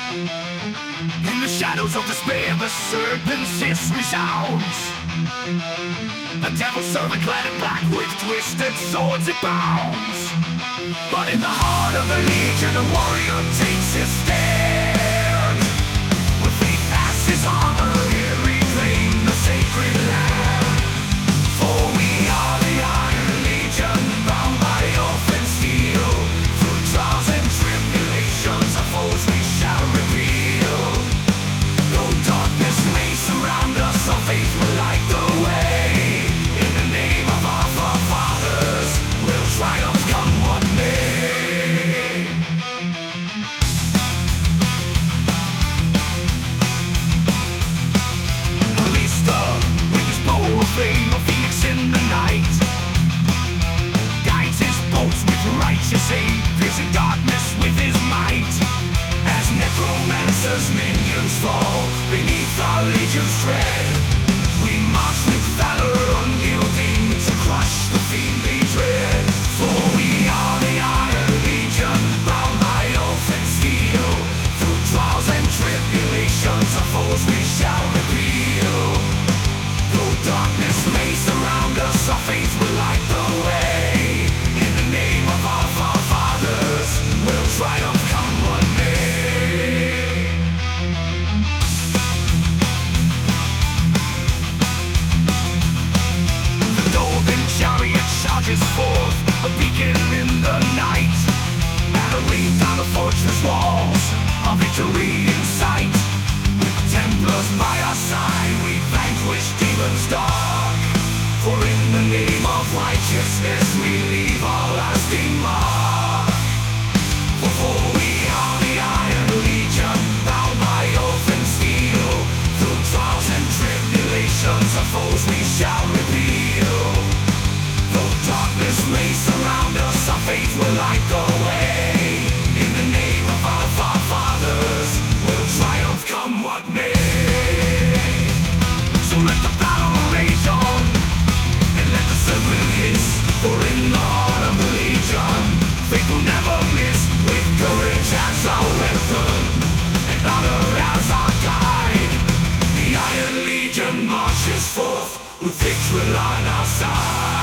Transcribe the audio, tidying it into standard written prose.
In the shadows of despair, the serpent's hiss resounds. The devil's servant clad in black with twisted swords it bounds. But in the heart of the legion, a warrior takes his stand. With faith as his armor, he'll reclaim the sacred land. For we are the Iron Legion, bound by oath and steel. Through trials and tribulations, our foes we shall reveal. Though darkness may surround us, our faith will light the way. In the name of our forefathers, we'll triumph come what may. Kalista, with his bow of flame, a phoenix in the night, guides his bolts with righteous aim, piercing darkness with his might. As necromancers' minions fall beneath our legion's tread, we march with valor unyielding to crush the fiend they dread. For we are the Iron Legion, bound by oath and steel. Through trials and tribulations, our foes we shall reveal. Though darkness may surround us, our faith will light the way. In the name of our forefathers, we'll triumph come what may. The golden chariot charges forth, a beacon in the night, battling down the fortress walls, our victory in sight. With Templars by our side, we vanquish demons dark. For in the name of righteousness, we leave our lasting mark. For we are the Iron Legion, bound by oath and steel. Through trials and tribulations, our foes we shall reveal. Though darkness may surround us, our faith will light the way. In the name of our forefathers, we'll triumph come what may. So let the battle rage on, and let the serpent hiss. For in the heart of the legion, faith will never miss. With courage as our weapon, and honor as our guide, the Iron Legion marches forth with victory on our side.